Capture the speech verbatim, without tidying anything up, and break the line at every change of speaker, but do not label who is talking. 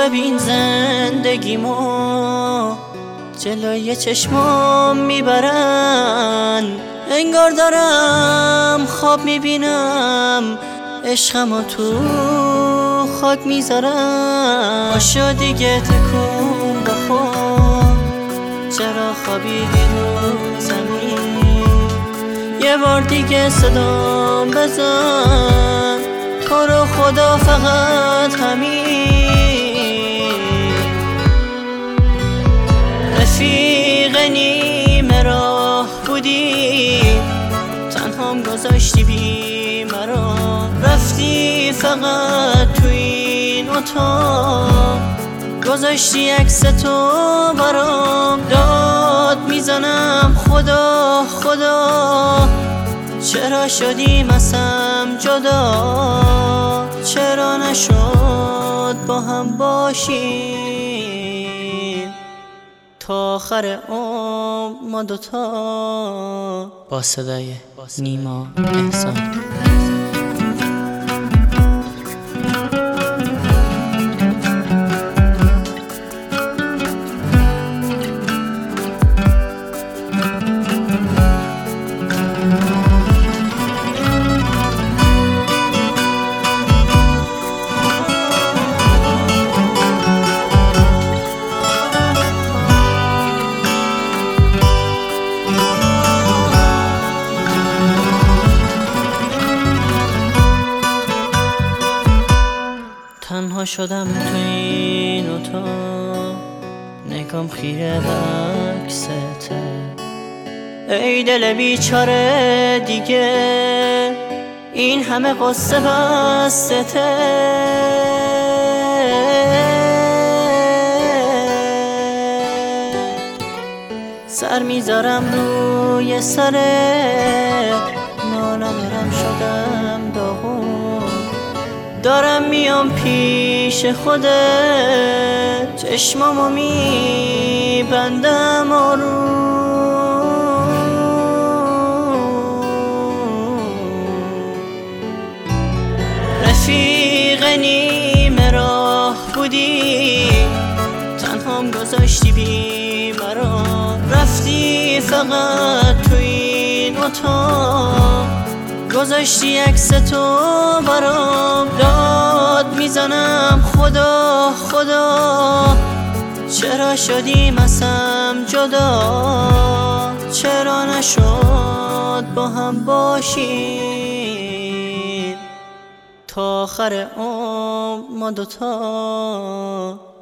ببین زندگیمو جلوی چشمام میبرن، انگار دارم خواب میبینم عشقمو تو خاک میذارم. پاشو دیگه تکون بخور، چرا خوابیدی رو زمین؟ یه بار دیگه صدام بزن، تو رو خدا فقط همین. رفیق نیمه راه بودی، تنهام گذاشتی بی مرا، رفتی فقط تو این اتاق، گذاشتی عکس تو برام. داد میزنم خدا خدا، چرا شدیم از هم جدا؟ چرا نشد با هم باشیم تا آخر عمر ما دوتا؟ با صدای نیما احسان. تنها شدم تو این اتاق، نگام خیره به عکسته. ای دل بیچاره دیگه این همه قصه بستته. سر میذارم روی سرت، ما ندارم شدم داغون، دارم میام پیش خودت، چشمامو میبندم آروم. رفیق نیمه راه بودی، تنهام گذاشتی بی مرا، رفتی فقط تو این اتاق، گذاشتی عکس تو برام. داد میزنم خدا خدا، چرا شدیم از هم جدا؟ چرا نشد با هم باشیم تا آخر عمر ما دوتا؟